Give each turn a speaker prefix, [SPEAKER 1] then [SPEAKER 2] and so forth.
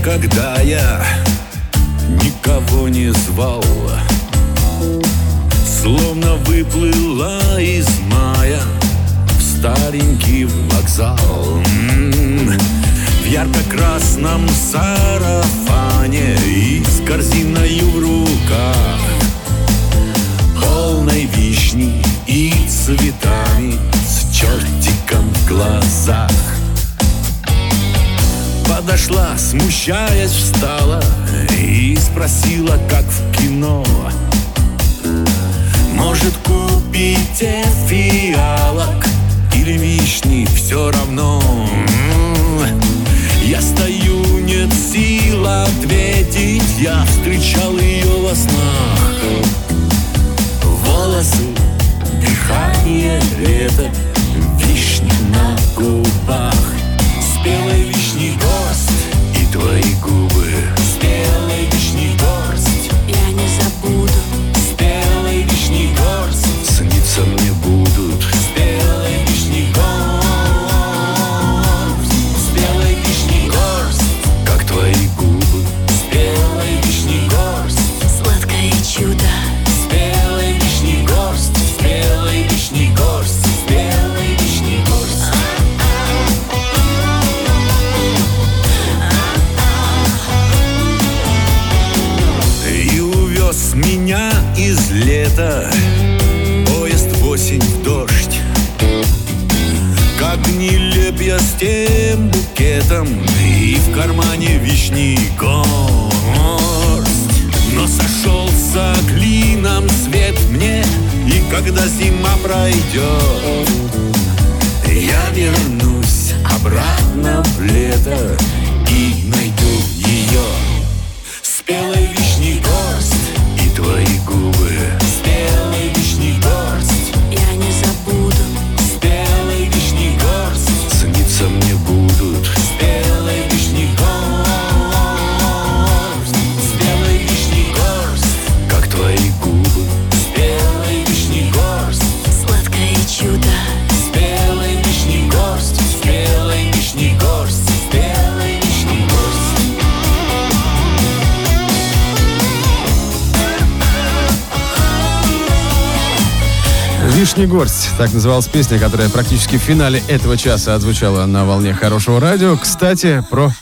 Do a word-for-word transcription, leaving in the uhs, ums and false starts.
[SPEAKER 1] когда я никого не звал, словно выплыла из мая в старенький вокзал. М-м-м. В ярко-красном сарафане и с корзиною в руках, полной вишни и цветами, с чертиком в глазах. Подошла, смущаясь, встала и спросила, как в кино: может, купите фиалок или вишни, все равно. Я стою, нет сил ответить, я встречал ее во снах. Волосы, дыхание лета, вишни на губах. Спелой вишни горсть и твои губы. Спелой вишни горсть,
[SPEAKER 2] я не забуду.
[SPEAKER 1] Спелой вишни горсть, снится мне будут. Спелой вишни горсть, спелой вишни горсть, как твои губы. Спелой вишни горсть,
[SPEAKER 2] Сладкое чудо.
[SPEAKER 1] спелой вишни горсть, спелой вишни горсть, спелой вишни горсть. И увез меня из лета поезд в осень в дождь. Как нелеп я с тем букетом, и в кармане вишни горсть. Но сошелся клином свет мне, и когда зима пройдет, я вернусь обратно в лето и найду ее. Спелой вишни горсть и твои губы. Спелой вишни горсть,
[SPEAKER 2] Я не забуду.
[SPEAKER 1] спелой вишни горсть, снится мне будут. Спелой вишни горсть, спелой вишни горсть, как твои губы. Спелой вишни горсть,
[SPEAKER 2] Сладкое чудо.
[SPEAKER 1] спелой вишни горсть, спелой вишни горсть, спелой вишни горсть.
[SPEAKER 3] «Вишни горсть» — так называлась песня, которая практически в финале этого часа отзвучала на волне хорошего радио. Кстати, про